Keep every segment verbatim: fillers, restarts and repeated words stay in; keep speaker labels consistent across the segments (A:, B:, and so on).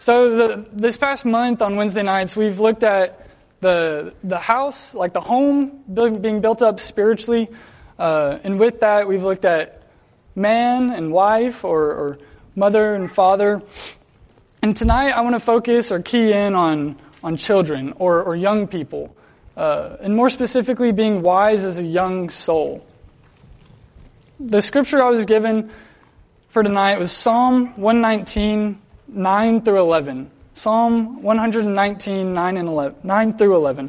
A: So the, this past month on Wednesday nights, we've looked at the the house, like the home being built up spiritually. Uh, and with that, we've looked at man and wife, or, or mother and father. And tonight, I want to focus or key in on, on children or, or young people. Uh, and more specifically, being wise as a young soul. The scripture I was given for tonight was Psalm one nineteen, nine through eleven. Psalm one nineteen, nine and eleven, nine through eleven.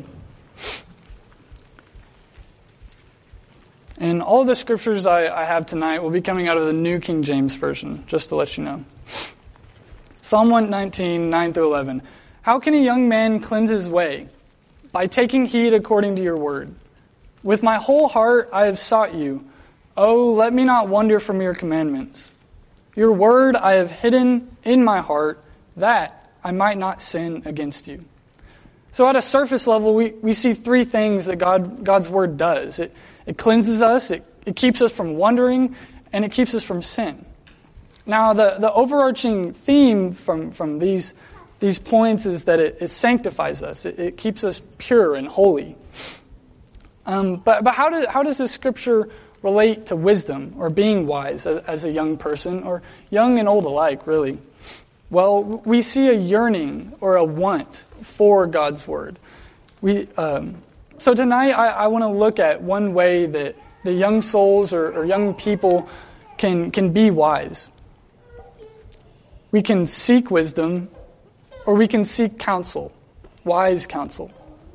A: And all the scriptures I, I have tonight will be coming out of the New King James Version, just to let you know. Psalm one nineteen, nine through eleven. How can a young man cleanse his way? By taking heed according to your word. With my whole heart I have sought you. Oh, let me not wander from your commandments. Your word I have hidden in my heart, that I might not sin against you. So at a surface level, we, we see three things that God God's word does. It It cleanses us, it, it keeps us from wandering, and it keeps us from sin. Now, the, the overarching theme from, from these, these points is that it, it sanctifies us. It, it keeps us pure and holy. Um, but but how, do, how does this scripture relate to wisdom or being wise as, as a young person, or young and old alike, really? Well, we see a yearning or a want for God's word. We... Um, So tonight, I, I want to look at one way that the young souls or, or young people can can be wise. We can seek wisdom, or we can seek counsel, wise counsel.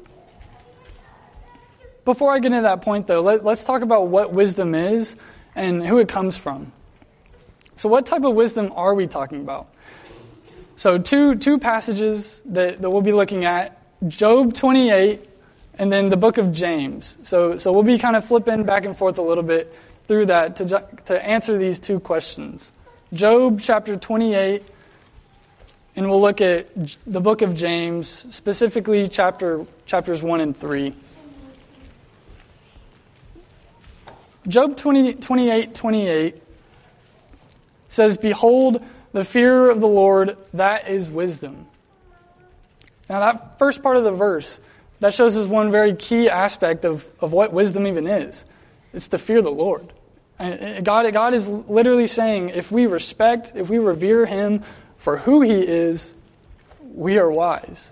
A: Before I get into that point, though, let, let's talk about what wisdom is and who it comes from. So what type of wisdom are we talking about? So two two passages that, that we'll be looking at, Job twenty-eight, and then the book of James. So so we'll be kind of flipping back and forth a little bit through that to to answer these two questions. Job chapter twenty-eight, and we'll look at the book of James, specifically chapter chapters one and three. Job twenty, twenty-eight, twenty-eight says, "Behold, the fear of the Lord, that is wisdom." Now that first part of the verse, that shows us one very key aspect of, of what wisdom even is. It's to fear the Lord. And God, God is literally saying, if we respect, if we revere Him for who He is, we are wise.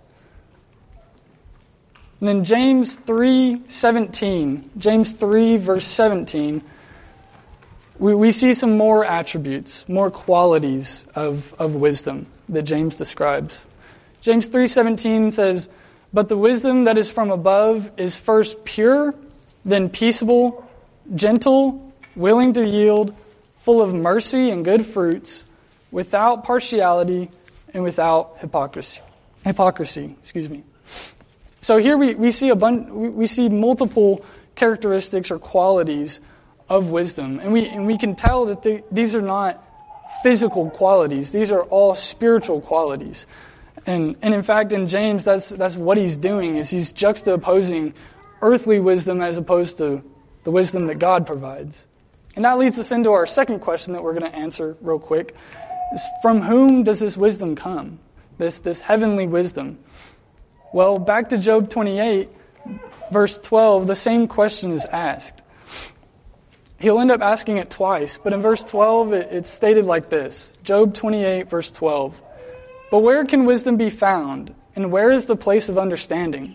A: And then James three seventeen, James three verse seventeen, we, we see some more attributes, more qualities of, of wisdom that James describes. James three seventeen says, "But the wisdom that is from above is first pure, then peaceable, gentle, willing to yield, full of mercy and good fruits, without partiality and without hypocrisy." Hypocrisy, excuse me. So here we, we see a bun- we see multiple characteristics or qualities of wisdom, and we and we can tell that they, these are not physical qualities; these are all spiritual qualities. And and in fact, in James, that's that's what he's doing, is he's juxtaposing earthly wisdom as opposed to the wisdom that God provides. And that leads us into our second question that we're going to answer real quick, is from whom does this wisdom come? This this heavenly wisdom. Well, back to Job twenty-eight, verse twelve, the same question is asked. He'll end up asking it twice, but in verse twelve, it, it's stated like this. Job twenty-eight, verse twelve. "But where can wisdom be found? And where is the place of understanding?"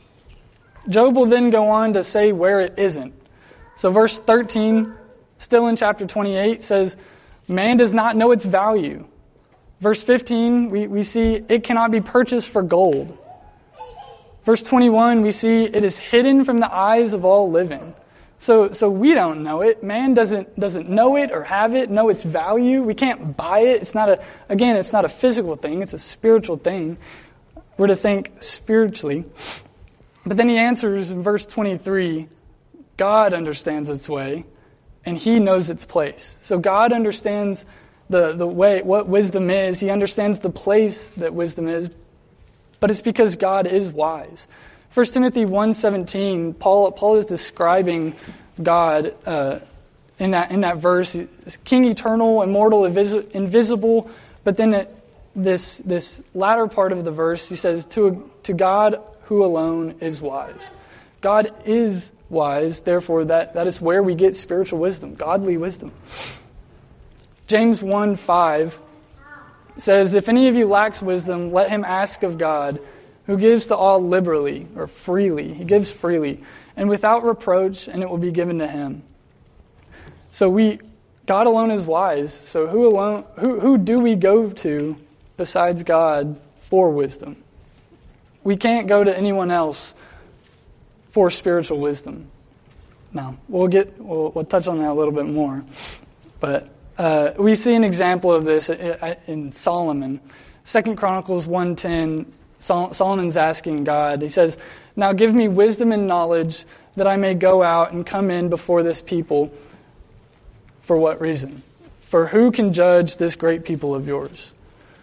A: Job will then go on to say where it isn't. So verse thirteen, still in chapter twenty-eight, says, "Man does not know its value." Verse fifteen, we, we see it cannot be purchased for gold. Verse twenty-one, we see it is hidden from the eyes of all living. So so we don't know it. Man doesn't doesn't know it or have it, know its value. We can't buy it. It's not a again, it's not a physical thing, it's a spiritual thing. We're to think spiritually. But then he answers in verse twenty-three, God understands its way, and He knows its place. So God understands the, the way, what wisdom is. He understands the place that wisdom is, but it's because God is wise. First Timothy one seventeen, Paul Paul is describing God uh, in that in that verse. King eternal, immortal, invis- invisible, but then it, this this latter part of the verse, he says, to, to God who alone is wise. God is wise, therefore that, that is where we get spiritual wisdom, godly wisdom. James one five says, if any of you lacks wisdom, let him ask of God, who gives to all liberally, or freely. He gives freely, and without reproach, and it will be given to him. So we, God alone is wise. So who alone, who, who do we go to besides God for wisdom? We can't go to anyone else for spiritual wisdom. Now, we'll get, we'll, we'll touch on that a little bit more. But uh, we see an example of this in Solomon. Second Chronicles one ten, Solomon's asking God, he says, now give me wisdom and knowledge that I may go out and come in before this people. For what reason? For who can judge this great people of yours?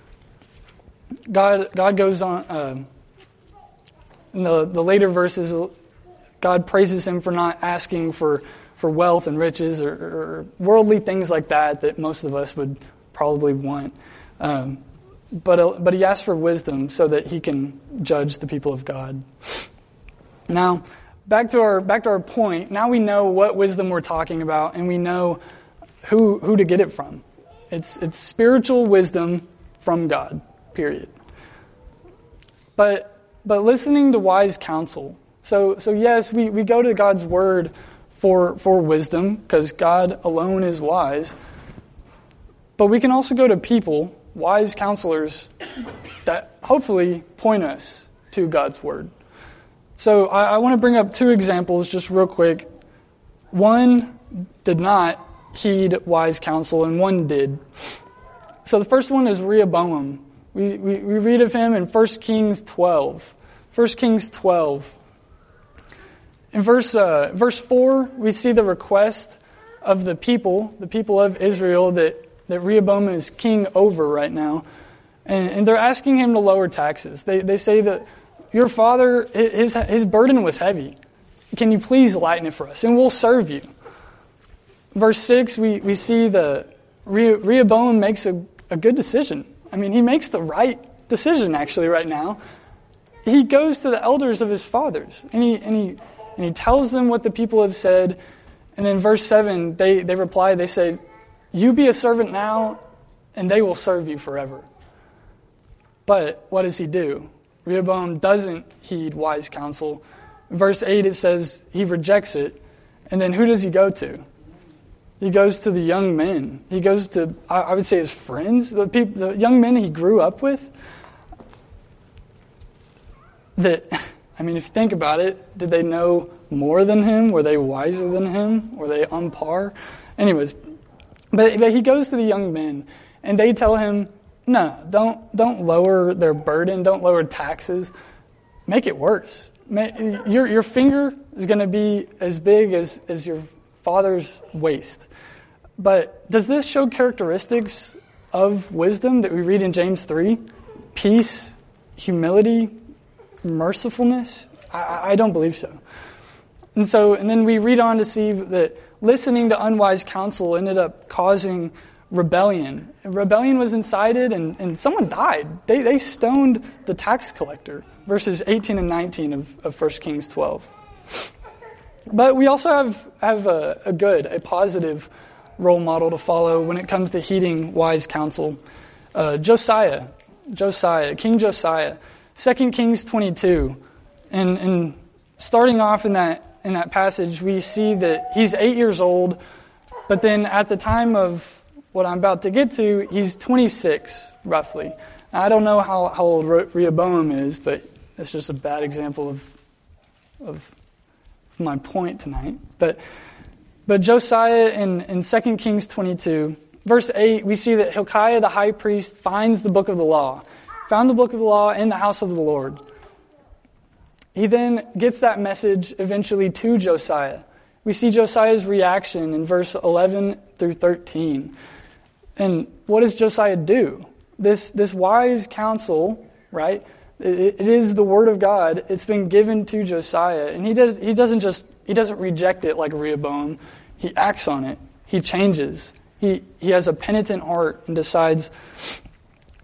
A: God God goes on, uh, in the, the later verses, God praises him for not asking for, for wealth and riches or, or worldly things like that that most of us would probably want. Um, but, uh, but he asks for wisdom so that he can judge the people of God. Now, back to our back to our point. Now we know what wisdom we're talking about, and we know who who to get it from. It's it's spiritual wisdom from God. Period. But but listening to wise counsel. So so yes, we, we go to God's word for for wisdom because God alone is wise. But we can also go to people, wise counselors, that hopefully point us to God's word. So I, I want to bring up two examples just real quick. One did not heed wise counsel, and one did. So the first one is Rehoboam. We, we, we read of him in First Kings twelve. First Kings twelve. In verse uh, verse four, we see the request of the people, the people of Israel that, that Rehoboam is king over right now. And, and they're asking him to lower taxes. They they say that your father, his his burden was heavy. Can you please lighten it for us? And we'll serve you. Verse six, we, we see the Rehoboam makes a, a good decision. I mean, he makes the right decision actually right now. He goes to the elders of his fathers and he and he and he tells them what the people have said. And then verse seven, they, they reply, they say, you be a servant now and they will serve you forever. But what does he do? Rehoboam doesn't heed wise counsel. Verse eight, it says he rejects it. And then who does he go to? He goes to the young men. He goes to, I would say, his friends, the people, the young men he grew up with. That, I mean, if you think about it, did they know more than him? Were they wiser than him? Were they on par? Anyways, but, but he goes to the young men, and they tell him, no, don't don't lower their burden. Don't lower taxes. Make it worse. Your your finger is going to be as big as, as your father's waist. But does this show characteristics of wisdom that we read in James three? Peace, humility, mercifulness? I, I don't believe so. And so, and then we read on to see that listening to unwise counsel ended up causing rebellion. Rebellion was incited and, and someone died. They they stoned the tax collector. Verses eighteen and nineteen of, of First Kings twelve. But we also have, have a, a good, a positive role model to follow when it comes to heeding wise counsel. Uh, Josiah. Josiah. King Josiah. Second Kings twenty-two. And, and starting off in that in that passage, we see that he's eight years old, but then at the time of what I'm about to get to, he's twenty-six, roughly. Now, I don't know how, how old Rehoboam is, but it's just a bad example of of my point tonight. But but Josiah in, in Second Kings twenty-two, verse eight, we see that Hilkiah the high priest finds the book of the law, found the book of the law in the house of the Lord. He then gets that message eventually to Josiah. We see Josiah's reaction in verse eleven through thirteen. And what does Josiah do? This this wise counsel, right? It, it is the word of God. It's been given to Josiah, and he does he doesn't just he doesn't reject it like Rehoboam. He acts on it. He changes. He he has a penitent heart and decides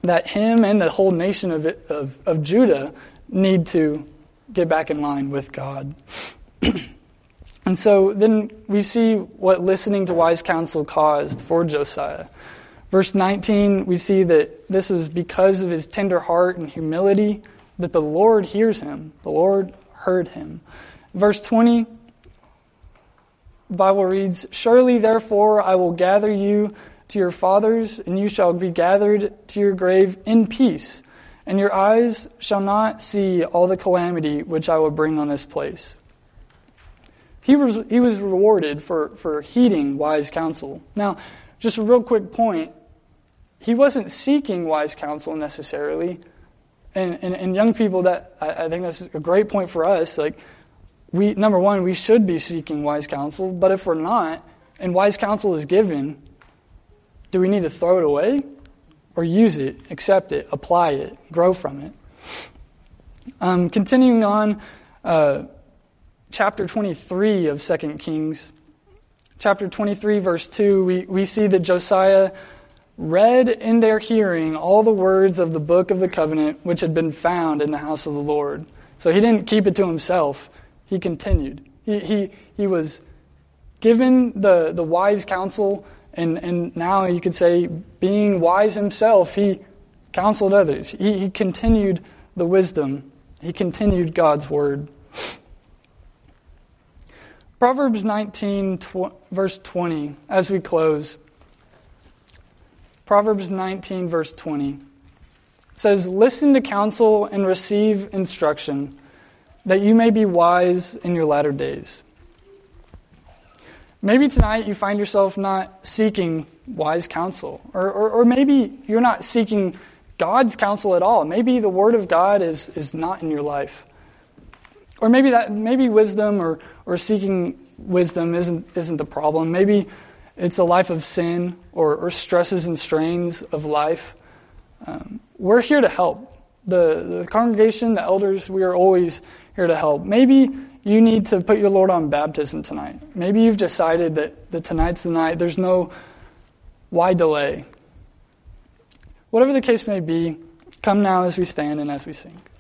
A: that him and the whole nation of, it, of, of Judah need to get back in line with God. And so then we see what listening to wise counsel caused for Josiah. Verse nineteen, we see that this is because of his tender heart and humility that the Lord hears him. The Lord heard him. Verse twenty, the Bible reads, "Surely therefore I will gather you to your fathers, and you shall be gathered to your grave in peace, and your eyes shall not see all the calamity which I will bring on this place." He was, he was rewarded for, for heeding wise counsel. Now, just a real quick point, he wasn't seeking wise counsel necessarily. And, and, and young people, that I, I think that's a great point for us. Like, we number one, we should be seeking wise counsel, but if we're not, and wise counsel is given, do we need to throw it away? Or use it, accept it, apply it, grow from it? Um, continuing on, uh, chapter twenty-three of Second Kings. Chapter twenty-three, verse two, we, we see that Josiah read in their hearing all the words of the book of the covenant which had been found in the house of the Lord. So he didn't keep it to himself. He continued. He he, he was given the, the wise counsel, and, and now you could say, being wise himself, he counseled others. He, he continued the wisdom. He continued God's word. Proverbs nineteen, tw- verse twenty, as we close. Proverbs nineteen, verse twenty says, "Listen to counsel and receive instruction, that you may be wise in your latter days." Maybe tonight you find yourself not seeking wise counsel, or, or, or maybe you're not seeking God's counsel at all. Maybe the Word of God is, is not in your life. Or maybe that maybe wisdom or, or seeking wisdom isn't isn't the problem. Maybe it's a life of sin or, or stresses and strains of life. Um, we're here to help. The the congregation, the elders, we are always here to help. Maybe you need to put your Lord on baptism tonight. Maybe you've decided that, that tonight's the night. There's no why delay. Whatever the case may be, come now as we stand and as we sing.